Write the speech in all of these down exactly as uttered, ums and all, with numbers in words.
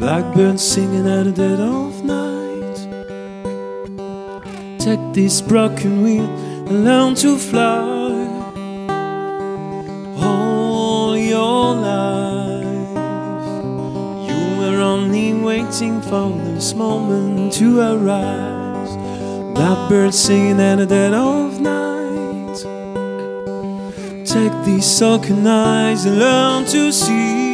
Blackbird singing at the dead of night. Take this broken wing and learn to fly. All your life you were only waiting for this moment to arise. Blackbird singing at the dead of night. Take these sunken eyes and learn to see.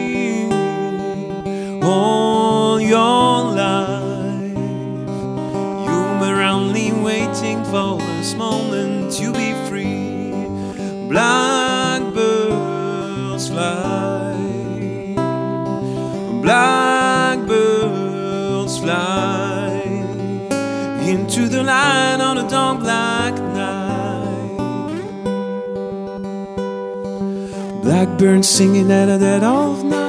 All your life you were only waiting for this moment to be free. Blackbirds fly, blackbirds fly into the light on a dark black night. Blackbirds singing at the dead of night.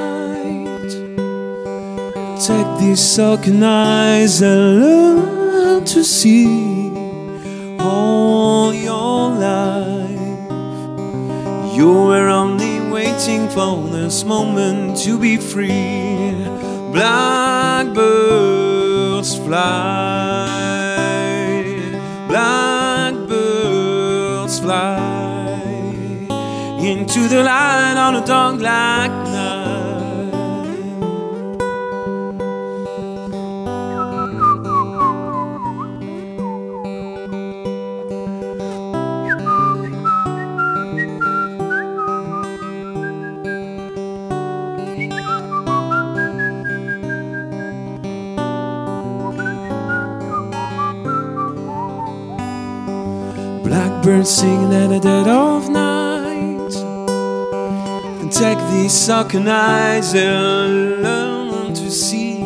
Take these sunken eyes and learn to see. All your life you were only waiting for this moment to be free. Blackbirds fly, blackbirds fly into the light on a dark black night. Blackbirds singing at the dead of night. And take these sunken eyes and learn to see.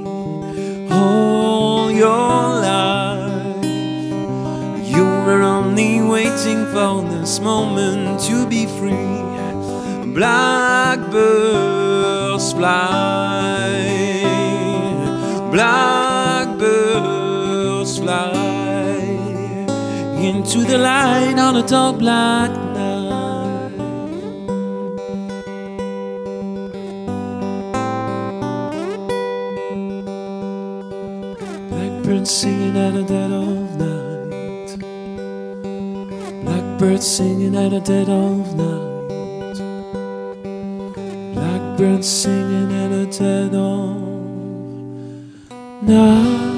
All your life you were only waiting for this moment to be free. Blackbirds fly, blackbirds fly into the light on a dark black night. Blackbirds singing at the dead of night. Blackbirds singing at the dead of night. Blackbirds singing at the dead of night.